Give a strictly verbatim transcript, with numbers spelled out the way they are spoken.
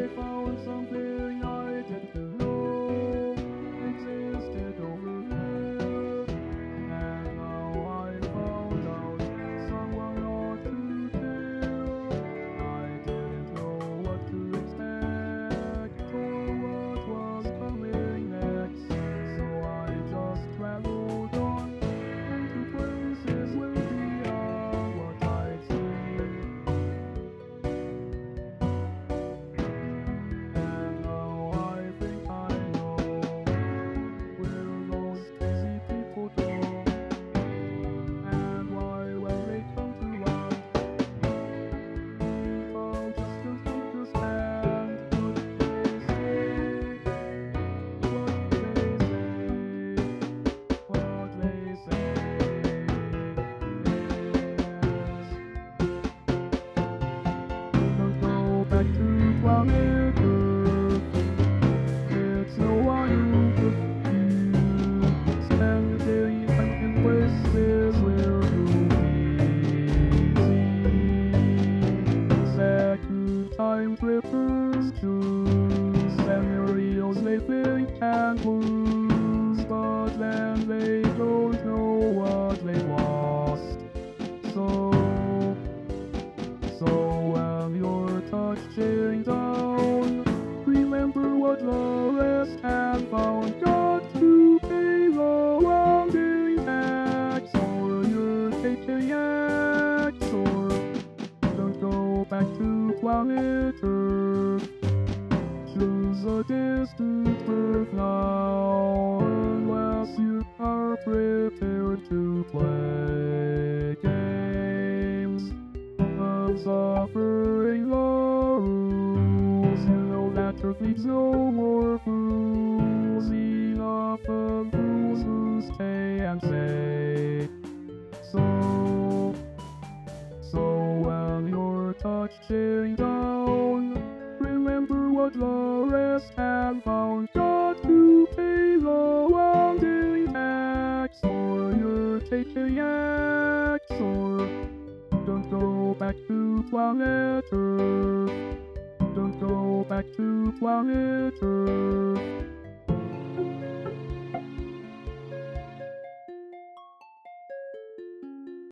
I found something I didn't know existed over there. And now I found out someone ought to tell. I didn't know what to expect or what was coming next, so I just traveled on into places way beyond what I'd seen. And now I think I know where those crazy people go, and why when they come to land, people just don't understand what they say, what they say, what they say. Yes. Don't go back to planet Earth. It's no wonder you spend days in places where you'll be seen. Second time trippers choose scenarios they think can't lose, but then they don't know what they lost. So, so when you're touching down, remember what the rest have found. Got to pay the rounding tax, or you're taking X, or don't go back to planet Earth. Choose a distant birth now, unless you are prepared to play games of suffering the rules. You know that Earth needs no more fools, enough of fools who stay and say. So, so when you're touching down, remember what the rest have found. Got to pay the rounding tax, or you're taking X, or don't go back to planet Earth. Don't go back to planet Earth.